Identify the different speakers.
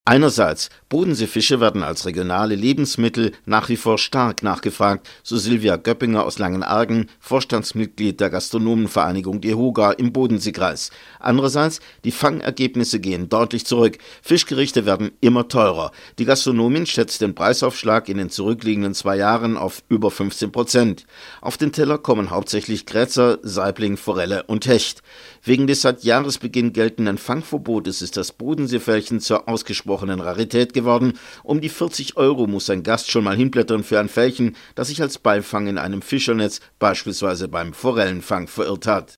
Speaker 1: Einerseits, Bodenseefische werden als regionale Lebensmittel nach wie vor stark nachgefragt, so Silvia Göppinger aus Langenargen, Vorstandsmitglied der Gastronomenvereinigung DEHOGA im Bodenseekreis. Andererseits, die Fangergebnisse gehen deutlich zurück. Fischgerichte werden immer teurer. Die Gastronomin schätzt den Preisaufschlag in den zurückliegenden 2 Jahren auf über 15%. Auf den Teller kommen hauptsächlich Krätzer, Saibling, Forelle und Hecht. Wegen des seit Jahresbeginn geltenden Fangverbotes ist das Bodenseefelchen zur ausgesprochenen Rarität geworden. Um die 40 € muss ein Gast schon mal hinblättern für ein Felchen, das sich als Beifang in einem Fischernetz, beispielsweise beim Forellenfang, verirrt hat.